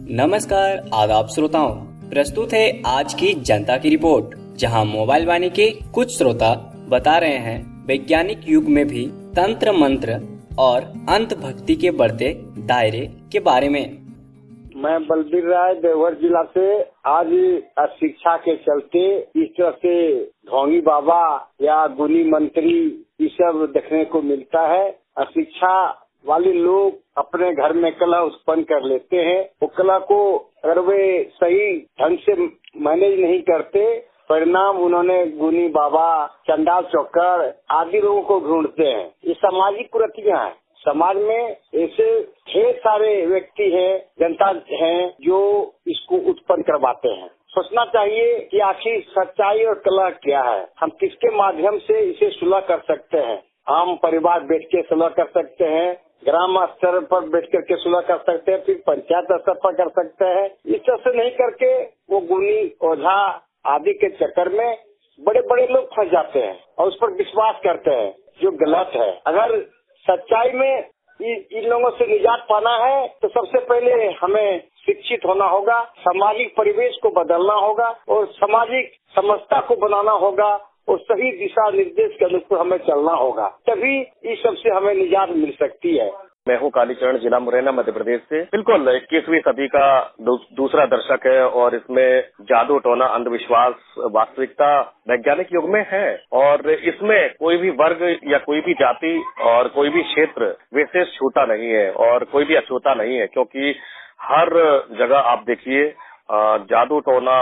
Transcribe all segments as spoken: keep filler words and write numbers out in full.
नमस्कार आदाब श्रोताओं, प्रस्तुत है आज की जनता की रिपोर्ट, जहां मोबाइल वाणी के कुछ श्रोता बता रहे हैं वैज्ञानिक युग में भी तंत्र मंत्र और अंत भक्ति के बढ़ते दायरे के बारे में। मैं बलबीर राय देवघर जिला से। आज शिक्षा के चलते इस तरह से ढोंगी बाबा या गुनी मंत्री ये सब देखने को मिलता है। शिक्षा वाले लोग अपने घर में कला उत्पन्न कर लेते हैं। वो कला को अगर वे सही ढंग से मैनेज नहीं करते, परिणाम उन्होंने गुनी बाबा, चंडाल चौकर आदि लोगों को ढूंढते हैं। ये सामाजिक कुरीतियां हैं। समाज में ऐसे ढेर सारे व्यक्ति हैं, जनता हैं, जो इसको उत्पन्न करवाते हैं। सोचना चाहिए कि आखिर सच्चाई और कला क्या है, हम किसके माध्यम से इसे सुलह कर सकते हैं। आम परिवार बैठ के सुलह कर सकते हैं, ग्राम स्तर पर बैठ करके सुलह कर सकते हैं, फिर पंचायत स्तर पर कर सकते हैं। इस तरह से नहीं करके वो गुनी ओझा आदि के चक्कर में बड़े बड़े लोग फंस जाते हैं और उस पर विश्वास करते हैं, जो गलत है। अगर सच्चाई में इन लोगों से निजात पाना है तो सबसे पहले हमें शिक्षित होना होगा, सामाजिक परिवेश को बदलना होगा और सामाजिक समझता को बनाना होगा और सही दिशा निर्देश के अनुसार हमें चलना होगा, तभी इस सबसे हमें निजात मिल सकती है। मैं हूँ कालीचरण, जिला मुरैना, मध्य प्रदेश से। बिल्कुल इक्कीसवीं सदी का दू, दूसरा दशक है और इसमें जादू टोना अंधविश्वास वास्तविकता वैज्ञानिक युग में है और इसमें कोई भी वर्ग या कोई भी जाति और कोई भी क्षेत्र विशेष छूटा नहीं है और कोई भी अछूता नहीं है, क्योंकि हर जगह आप देखिए जादू टोना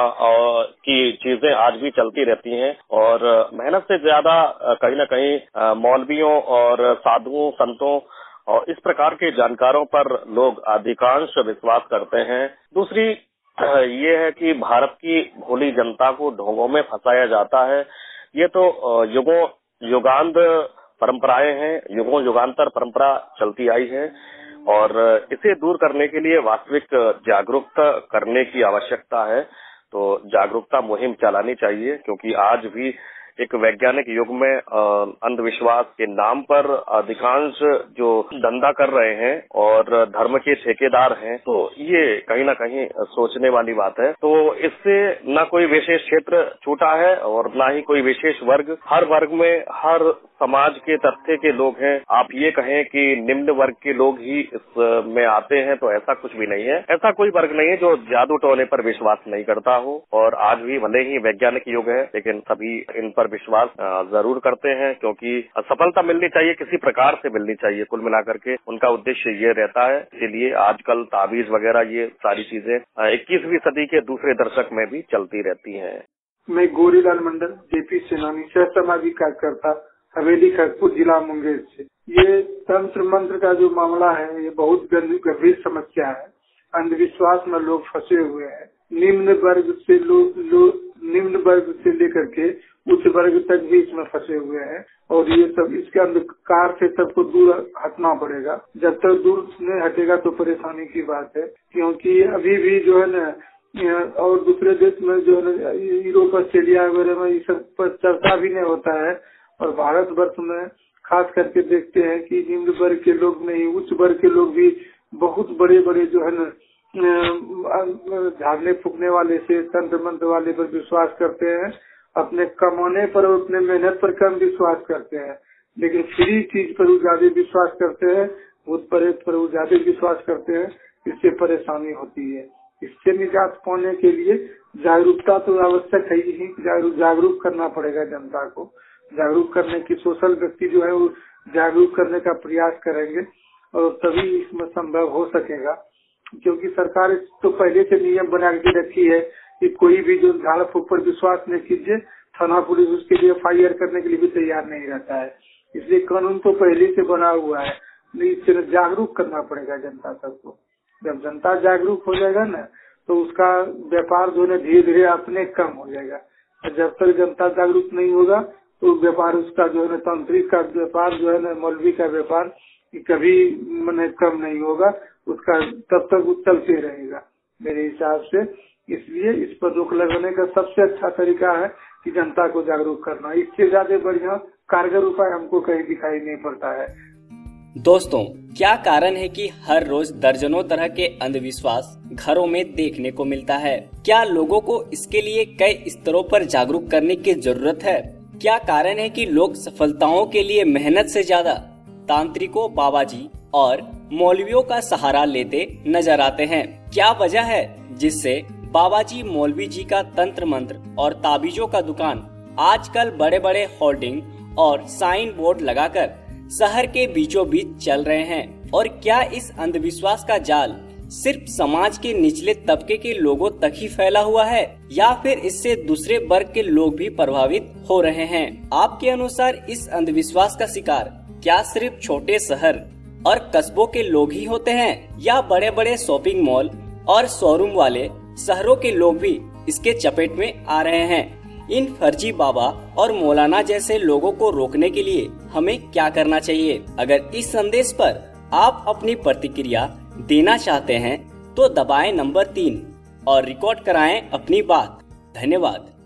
की चीजें आज भी चलती रहती हैं और मेहनत से ज्यादा कहीं न कहीं मौलवियों और साधुओं संतों और इस प्रकार के जानकारों पर लोग अधिकांश विश्वास करते हैं। दूसरी ये है कि भारत की भोली जनता को ढोंगों में फंसाया जाता है। ये तो युगों युगांत परंपराएं हैं, युगों युगांतर परंपरा चलती आई है और इसे दूर करने के लिए वास्तविक जागरूकता करने की आवश्यकता है। तो जागरूकता मुहिम चलानी चाहिए, क्योंकि आज भी एक वैज्ञानिक युग में अंधविश्वास के नाम पर अधिकांश जो धंधा कर रहे हैं और धर्म के ठेकेदार हैं, तो ये कहीं ना कहीं सोचने वाली बात है। तो इससे न कोई विशेष क्षेत्र छूटा है और न ही कोई विशेष वर्ग। हर वर्ग में, हर समाज के तथ्य के लोग हैं। आप ये कहें कि निम्न वर्ग के लोग ही इसमें आते हैं, तो ऐसा कुछ भी नहीं है। ऐसा कोई वर्ग नहीं है जो जादू टोने पर विश्वास नहीं करता हो और आज भी भले ही वैज्ञानिक युग है, लेकिन सभी इन पर विश्वास जरूर करते हैं, क्योंकि सफलता मिलनी चाहिए, किसी प्रकार से मिलनी चाहिए। कुल मिलाकर के उनका उद्देश्य ये रहता है। इसीलिए आजकल ताबीज वगैरह ये सारी चीजें इक्कीसवीं सदी के दूसरे दशक में भी चलती रहती हैं। मैं गोरीलाल मंडल, जेपी सेनानी, सह सामाजिक कार्यकर्ता, हवेली खड़गपुर जिला मुंगेर से। ये तंत्र मंत्र का जो मामला है, ये बहुत गंभीर समस्या है। अंधविश्वास में लोग फंसे हुए हैं। निम्न वर्ग से लोग लो, निम्न वर्ग से लेकर के उच्च वर्ग तक भी इसमें फंसे हुए हैं और ये सब इसके अंधकार से सबको दूर हटना पड़ेगा। जब तक दूर नहीं हटेगा तो परेशानी की बात है, क्योंकि अभी भी जो है ना, और दूसरे देश में जो है यूरोप, ऑस्ट्रेलिया वगैरह में ये सब पर चर्चा भी नहीं होता है और भारत वर्ष में खास करके देखते हैं कि निम्न वर्ग के लोग नहीं, उच्च वर्ग के लोग भी बहुत बड़े बड़े जो है ना झाड़ने फूकने वाले से, तंत्र मंत्र वाले पर विश्वास करते हैं। अपने कमाने पर और अपने मेहनत पर कम विश्वास करते हैं, लेकिन फ्री चीज पर वो ज्यादा विश्वास करते हैं, भूत प्रेत पर वो ज्यादा विश्वास करते हैं। इससे परेशानी होती है। इससे निजात पाने के लिए जागरूकता तो आवश्यक है ही। जागरूक जागरूक करना पड़ेगा जनता को। जागरूक करने की सोशल व्यक्ति जो है वो जागरूक करने का प्रयास करेंगे और तभी इसमें संभव हो सकेगा, क्योंकि सरकार तो पहले से नियम बना के रखी है कि कोई भी जो झाड़ फूक पर विश्वास नहीं कीजिए, थाना पुलिस उसके लिए एफ आई आर करने के लिए भी तैयार नहीं रहता है। इसलिए कानून तो पहले से बना हुआ है, इससे जागरूक करना पड़ेगा जनता सबको। जब जनता जागरूक हो जाएगा ना, तो उसका व्यापार जो है धीरे धीरे अपने कम हो जाएगा। जब तक जनता जागरूक नहीं होगा तो व्यापार उसका जो है तांत्रिक का व्यापार जो है ना, मौलवी का व्यापार कभी मैंने कम नहीं होगा, उसका तब तक वो चलते रहेगा मेरे हिसाब से। इसलिए इस पर रोक लगाने का सबसे अच्छा तरीका है कि जनता को जागरूक करना। इससे ज्यादा बढ़िया कारगर उपाय हमको कहीं दिखाई नहीं पड़ता है। दोस्तों, क्या कारण है कि हर रोज दर्जनों तरह के अंधविश्वास घरों में देखने को मिलता है? क्या लोगों को इसके लिए कई स्तरों पर जागरूक करने की जरूरत है? क्या कारण है कि लोग सफलताओं के लिए मेहनत से ज्यादा तांत्रिकों, बाबाजी और मौलवियों का सहारा लेते नजर आते हैं? क्या वजह है जिससे बाबाजी, मौलवी जी का तंत्र मंत्र और ताबीजों का दुकान आजकल बड़े बड़े होर्डिंग और साइन बोर्ड लगाकर शहर के बीचों बीच चल रहे हैं? और क्या इस अंधविश्वास का जाल सिर्फ समाज के निचले तबके के लोगों तक ही फैला हुआ है या फिर इससे दूसरे वर्ग के लोग भी प्रभावित हो रहे हैं? आपके अनुसार इस अंधविश्वास का शिकार क्या सिर्फ छोटे शहर और कस्बों के लोग ही होते हैं या बड़े बड़े शॉपिंग मॉल और शोरूम वाले शहरों के लोग भी इसके चपेट में आ रहे हैं? इन फर्जी बाबा और मौलाना जैसे लोगों को रोकने के लिए हमें क्या करना चाहिए? अगर इस संदेश पर आप अपनी प्रतिक्रिया देना चाहते हैं तो दबाएं नंबर तीन और रिकॉर्ड कराएं अपनी बात। धन्यवाद।